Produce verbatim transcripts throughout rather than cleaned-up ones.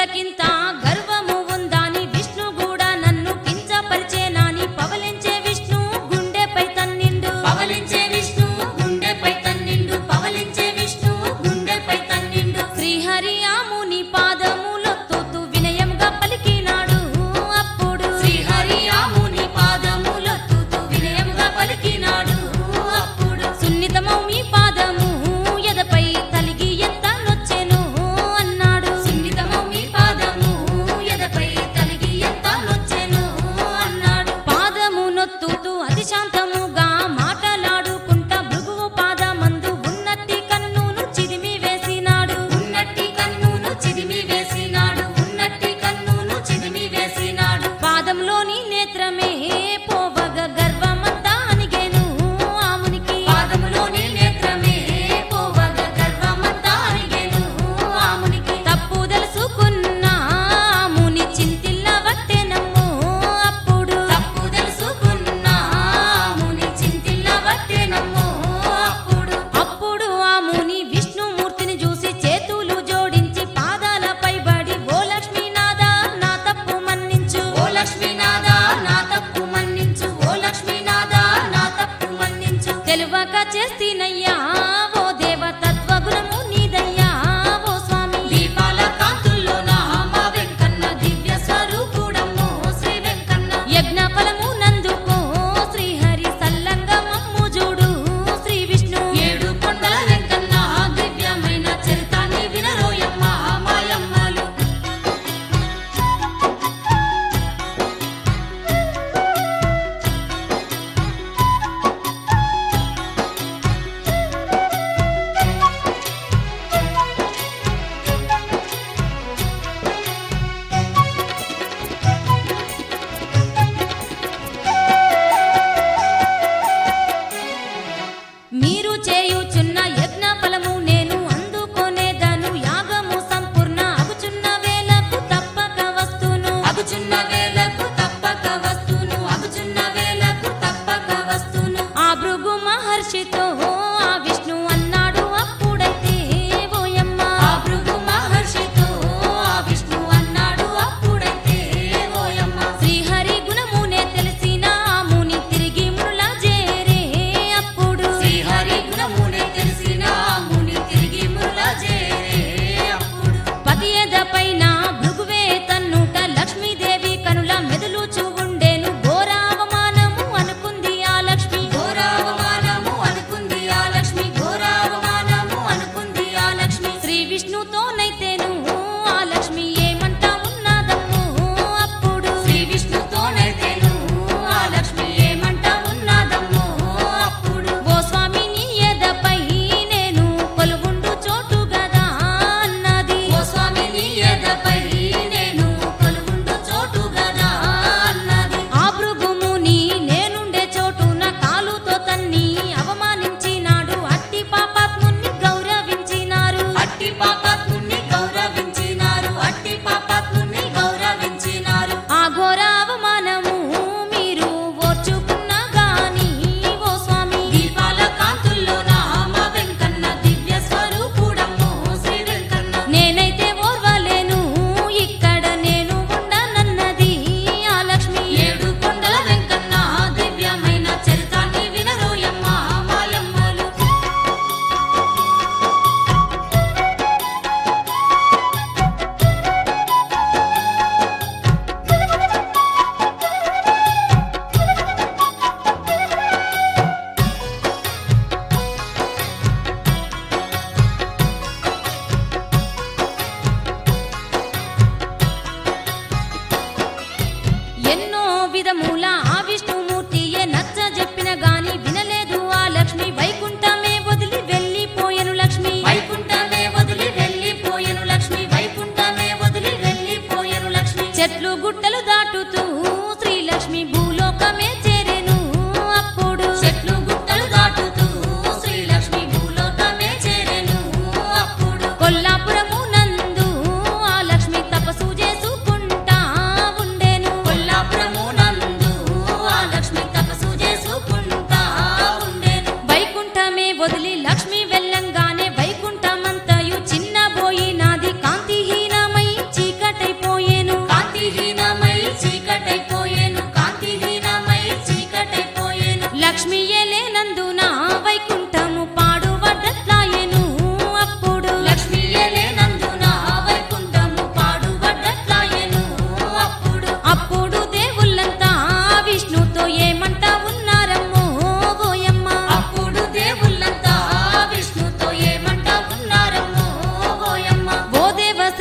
మునులకింత గర్వము ఉందాని విష్ణు కూడా నన్ను కించపరిచేనాని పవలించే విష్ణు గుండెపై తన్నిండు పవలించే విష్ణు గుండెపై తన్నిండు పవలించే విష్ణు గుండెపై తన్నిండు శ్రీహరి ఆ ముని పాదములొత్తుతూ వినయంగా పలికినాడు అప్పుడు శ్రీహరి ఆ ముని పాదములొత్తుతూ వినయముగా పలికినాడు అప్పుడు సున్నితమౌ మీ పాదము ఎదపై తలిగి ఎంత నొచ్చెను అన్నాడు సున్నితమౌ మీ పాదము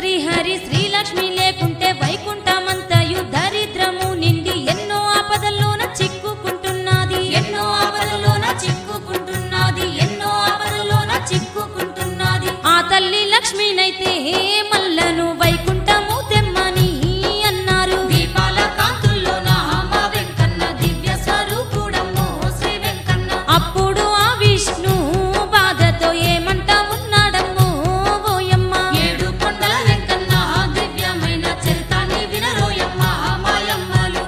శ్రీహరి శ్రీలక్ష్మి లేకుంటే వైకుంఠమంతయు దరిద్రము నిండి ఎన్నో ఆపదల్లోన చిక్కుకుంటున్నది ఎన్నో ఆపదలోన చిక్కుకుంటున్నది ఎన్నో ఆపదలోన చిక్కుకుంటున్నది ఆ తల్లి లక్ష్మినైతే మల్లను వైకుంఠము తెమ్మని అన్నారు దీపాల కాంతుల్లోన మా వెంకన్న దివ్య స్వరూపుడమ్మో శ్రీ వెంకన్న అప్పుడు ఆ విష్ణు బాధతో ఏమంట ఉన్నాడమ్మో ఓయమ్మ ఏడు కొండల వెంకన్న దివ్యమైన చరితాన్ని వినరోయమ్మ మాయమ్మలు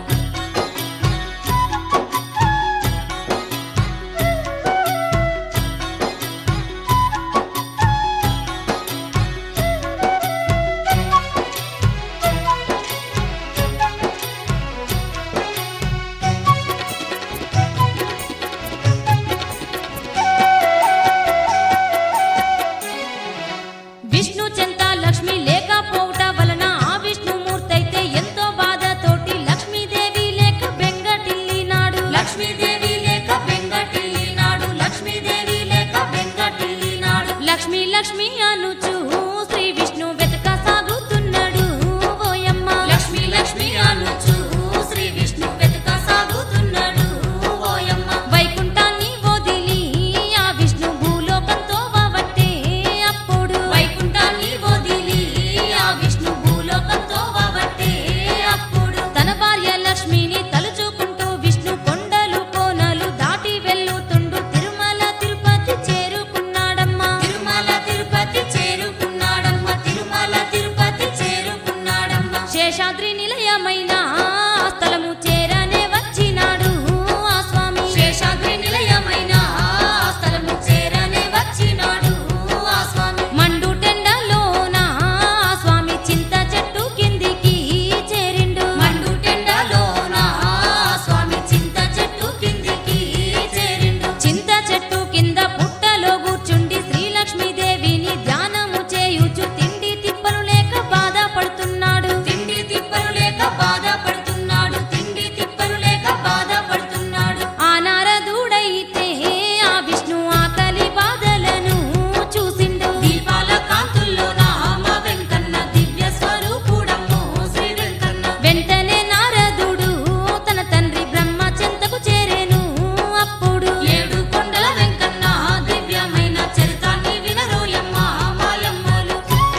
విష్ణు చెంత లక్ష్మి లేకపోవుట వలన ఆ విష్ణుమూర్తయితే ఎంతో బాధతోటి లక్ష్మీదేవి లేక బెంగటిల్లినాడు లక్ష్మీదేవి లేక బెంగటిల్లినాడు లక్ష్మీదేవి లేక బెంగటిల్లినాడు లక్ష్మి లక్ష్మి అనుచు శ్రీ విష్ణు వెతక సాగుతున్నాడు ఓయమ్మ లక్ష్మి లక్ష్మి అనుచు శ్రీ విష్ణు వెతక సాగుతున్నాడు ఓయమ్మ వైకుంఠాన్ని వదిలి ఆ విష్ణు భూలోకంతో వావట్టే అప్పుడు వైకుంఠాన్ని వదిలి ఆ విష్ణు భూలోకంతో వావట్టే అప్పుడు తన భార్య లక్ష్మిని తలుచుకుంటూ విష్ణు కొండలు కోనలు దాటి వెళ్ళుతుండు తిరుమల తిరుపతి చేరుకున్నాడమ్మా తిరుమల తిరుపతి చేరుకున్నాడమ్మ తిరుమల తిరుపతి చేరుకున్నాడమ్మ శేషాద్రి నిలయమైన ఆ స్థలము చేరనే వచ్చినాడు ఆ స్వామి శేషాద్రి నిలయమైన ఆ స్థలము చేరనే వచ్చినాడు ఆ స్వామి మండు టెండలోన ఆ స్వామి చింత చెట్టు కిందికి చేరిండు మండు టెండలోన ఆ స్వామి చింత చెట్టు కిందికి చేరిండు చింత చెట్టు కింద పుట్టలో కూర్చుండి శ్రీలక్ష్మీదేవిని ధ్యానము చేయుచు తిండి తిప్పలు లేక బాధపడుతున్నాడు తిండి తిప్పలు లేక బాధపడుతున్నాడు తిండి తిప్పలు లేక బాధపడుతున్నాడు ఆ నారదుడైతే ఆ విష్ణు ఆకలి బాధలను చూసిండు దీపాల కాంతుల్లోన మా వెంకన్న దివ్య స్వరూపుడమ్మో శ్రీ వెంకన్న వెంటనే నారదుడు తన తండ్రి బ్రహ్మ చెంతకు చేరెను అప్పుడు ఏడు కొండల వెంకన్న దివ్యమైన చరితాన్ని వినరోయమ్మ మాయమ్మలు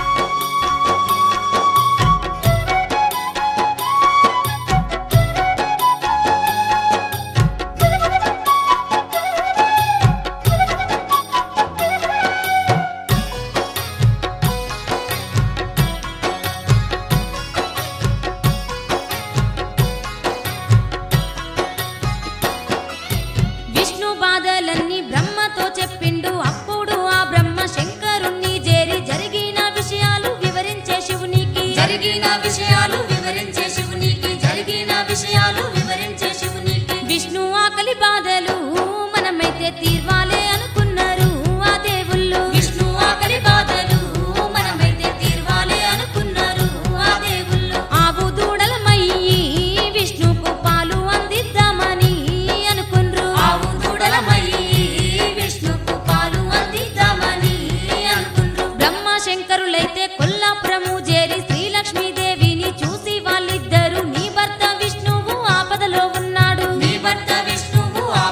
విష్ణు బాధలన్నీ బ్రహ్మతో చెప్పిండు అప్పుడు ఆ బ్రహ్మ శంకరుణ్ణి చేరి జరిగిన విషయాలు వివరించే శివునికి జరిగిన విషయాలు వివరించే శివునికి జరిగిన విషయాలు వివరించే శివునికి విష్ణు ఆకలి బాధలు మనమైతే తీర్వాలే అనుకున్నారు ఆ దేవుళ్ళు విష్ణు ఆకలి బాధలు మనమైతే తీర్వాలే అనుకున్నారు ఆ దేవుళ్ళు ఆవు దూడలమయ్యి విష్ణుకు పాలు అందిద్దామని అనుకుండ్రు ఆవు దూడలమయ్యి విష్ణుకు పాలు అందిద్దామని అనుకుండ్రు బ్రహ్మ శంకరులైతే కొల్లాపురము చేరి శ్రీలక్ష్మీదేవిని చూసి వాళ్ళిద్దరు నీ భర్త విష్ణువు ఆపదలో ఉన్నాడు నీ భర్త విష్ణువు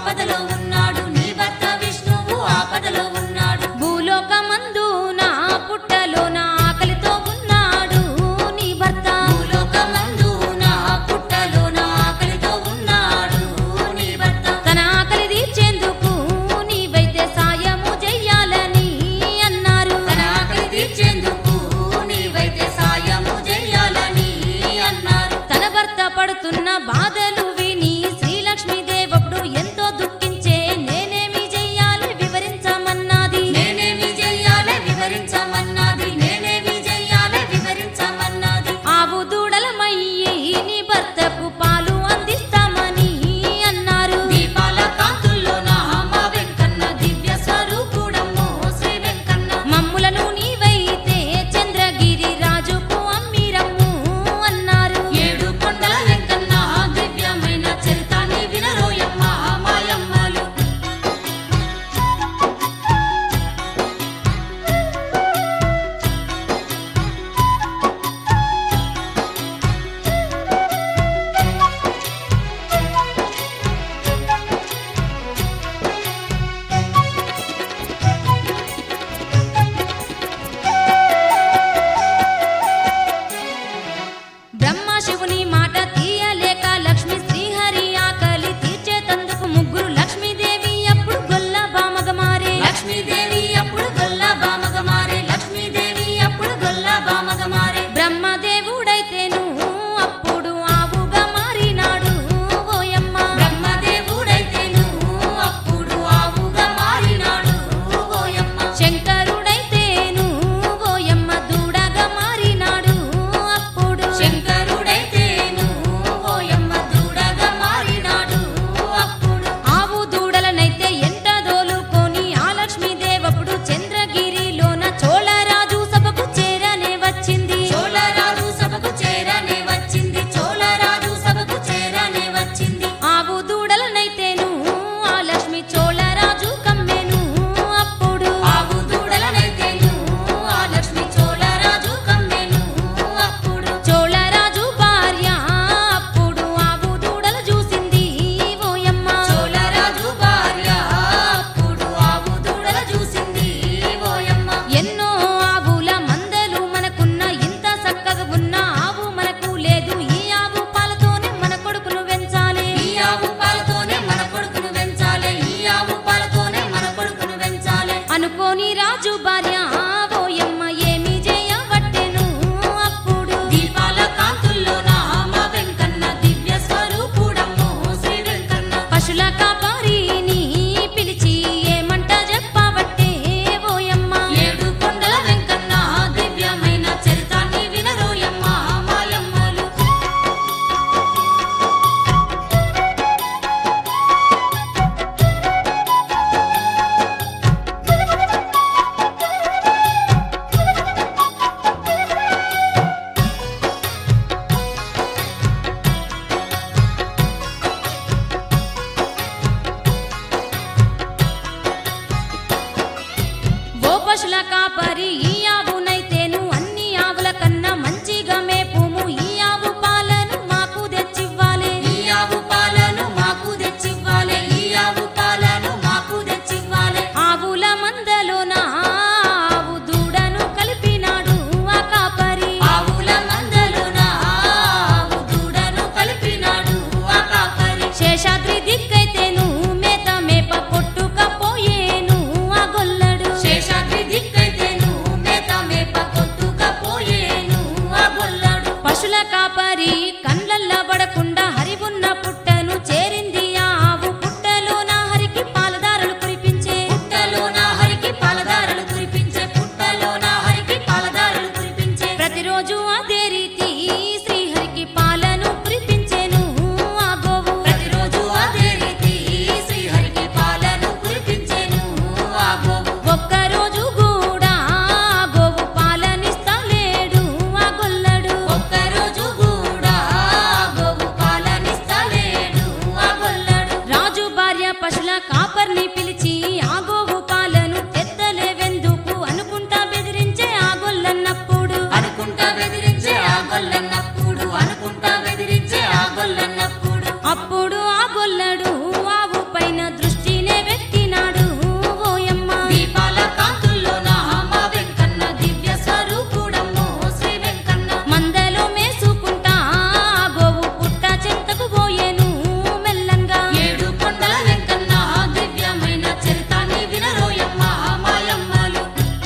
పశుల కాపరి కండ్లల్ల పడకుండా హరివున్న పుట్టను చేరింది ఆ ఆవు పుట్టలోన హరికి పాలదారలు కురిపించే పుట్టలోన హరికి పాలదారలు కురిపించే పుట్టలోన హరికి పాలదారలు కురిపించే ప్రతిరోజు అదే రీతి శ్రీహరికి పాలను కురిపించేను ఆ గోవు ప్రతిరోజు అదే రీతి శ్రీహరికి పాలను కురిపించేను ఆ గోవు ఒక్కరోజు కూడా ఆ గోవు పాలనిస్తలేడు ఆ గొల్లడు ఒక్కరోజు కూడా ఆ గోవు పాలనిస్తలేడు ఆ గొల్లడు రాజు భార్య పశుల కాపర్ని పిలిచి ఆ గోవు పాలను తెత్తలేవెందుకు అనుకుంటా బెదిరించే ఆ గొల్లన్నప్పుడు అనుకుంటా బెదిరించే ఆ గొల్లన్నప్పుడు అనుకుంటా బెదిరించే ఆ గొల్లన్నప్పుడు అప్పుడు ఆ గొల్లడు ఆవు పైన దృష్టినే పెట్టినాడు ఓయమ్మ దీపాల కాంతుల్లోన మా వెంకన్న దివ్య స్వరూపుడమ్మో శ్రీ వెంకన్న మందలో మేసుకుంటా ఆ గోవు పుట్ట చెంతకు పోయేను మెల్లంగా ఏడు కొండల వెంకన్న దివ్యమైన చరితాన్ని వినరోయమ్మ మాయమ్మలు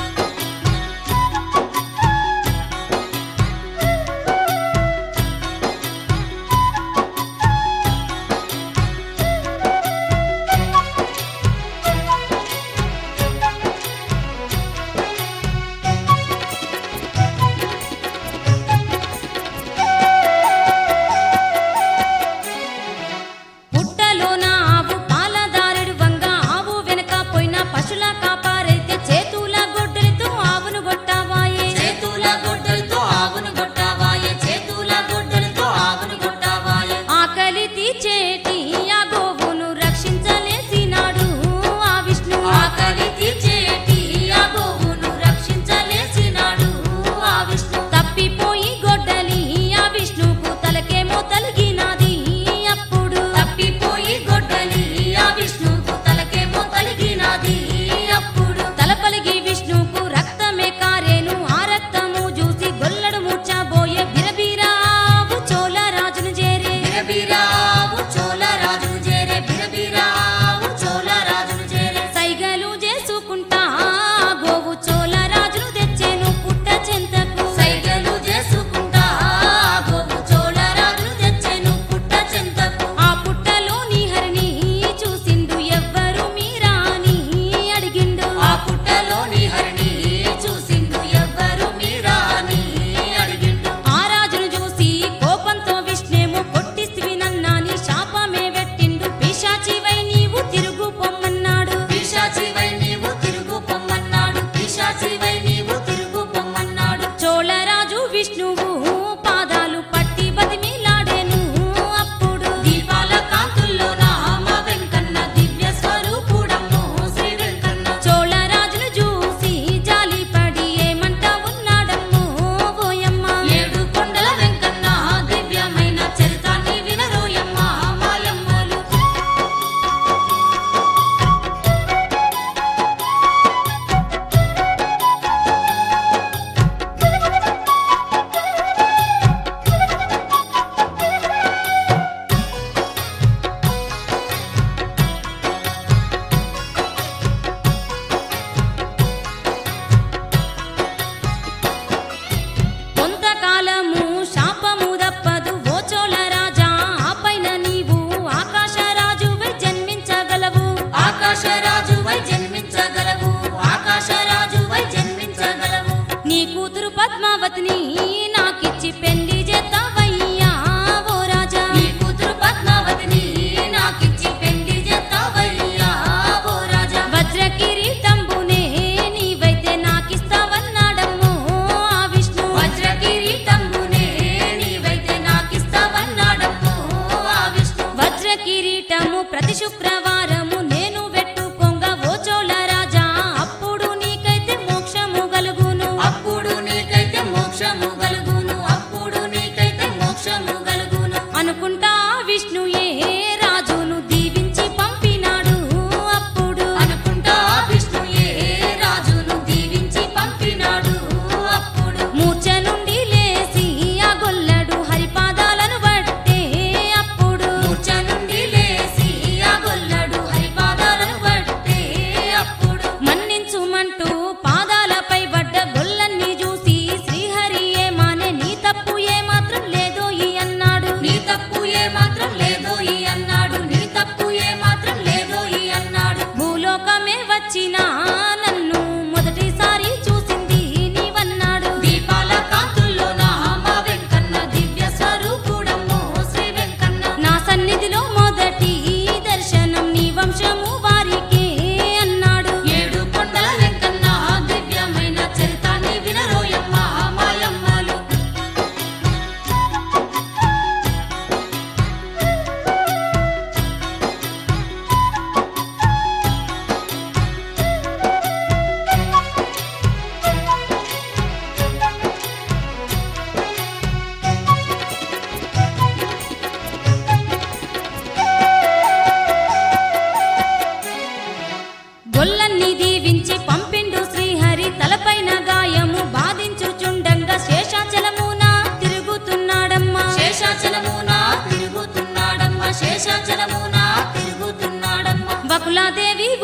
పుట్టలోన ఆవు పాలదారుడు వంగ ఆవు వెనక పోయిన పశుల కాపారైతే చేతుల గొడ్డలితో ఆవును గొట్టావాయే చేతుల గొడ్డలతో ఆవును కొట్టావాయే చేతుల గొడ్డలతో ఆవును కొట్టావాయే ఆకలి తీర్చేటి ఆ గోవును రక్షించలేసినాడు ఆ విష్ణు ఆకలి తీర్చేటి ఆ గోవును రక్షించలేసినాడు ఆ విష్ణు తప్పిపోయి గొడ్డలి ఆ విష్ణుకు తలకేమో తలిగినాది అప్పుడు తప్పిపోయి గొడ్డలి ఆ విష్ణుకు తలకేమో తలిగినాది అప్పుడు తలపలిగి విష్ణుకు రక్తమే కారేను ఆ రక్తము చూసి గొల్లడు మూర్చబోయే బిరబిరావు చోళ రాజును చేరే బిరబిరావు చోళ రాజును చేరే బిరబిరావు చోళ రాజును చేరే సైగలు చేసుకుంటా ఆ గోవు చోళ రాజును తెచ్చేను పుట్ట చెంతకు సైగలు చేసుకుంటా ఆ గోవు చోళ రాజును తెచ్చెను పుట్ట చెంతకు ఆ పుట్టలోని హరిని చూసిండు ఎవ్వరు మీరా అని అడిగిండు ఆ పుట్టలోని హరిని చూసిండు ఎవ్వరు మీరా అని అడిగిండు ఆ రాజును చూసి కోపంతో విష్ణేమో కొట్టిస్తివి నన్నాని శాపమే పెట్టిండు పిశాచివై నీవు తిరుగు పొమ్మన్నాడు పిశాచివై నీవు తిరుగు పొమ్మన్నాడు పిశాచివై నీవు తిరుగు పొమ్మన్నాడు చోళరాజు విష్ణువు పాదాలు పట్టి బతిమిలాడేను అప్పుడు దీపాల కాంతుల్లోన మా వెంకన్న దివ్య స్వరూపుడమ్మో శ్రీ వెంకన్న చోళరాజును చూసి జాలిపడి ఏమంట ఉన్నాడమ్మో ఓయమ్మ ఏడు కొండల వెంకన్న దివ్యమైన చరితాన్ని వినరోయమ్మ మాయమ్మలు కొంతకాలము శాపము తప్పదు ఓ చోళరాజా ఆ పైన నీవు ఆకాశరాజువై జన్మించగలవు ఆకాశరాజువై జన్మించగలవు ఆకాశరాజువై జన్మించగలవు నీ కూతురు పద్మావతిని నాకిచ్చి పెళ్లి చేస్తావయ్యా ఓ రాజా నీ కూతురు పద్మావతిని నాకిచ్చి పెళ్లి చేస్తావయ్యా ఓ రాజా వజ్ర కిరీటంబునే నీవైతే నాకిస్తావన్నాడమ్మో ఆ విష్ణు వజ్ర కిరీటంబునే నీవైతే నాకిస్తావన్నాడమ్మో ఆ విష్ణు వజ్ర కిరీటము ప్రతి శుక్రవారము నేను పెట్టుకొంగ ఓ చోళరాజా అప్పుడు నీకైతే మోక్షము గలుగును అప్పుడు నీకైతే మోక్షము కలుగును అప్పుడు దుర్గాదేవి